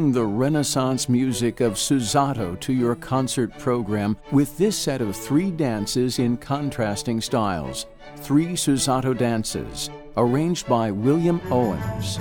Bring the Renaissance music of Susato to your concert program with this set of 3 dances in contrasting styles. 3 Susato dances, arranged by William Owens.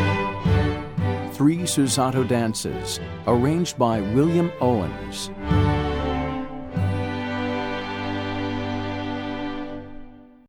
Three Susato dances, arranged by William Owens.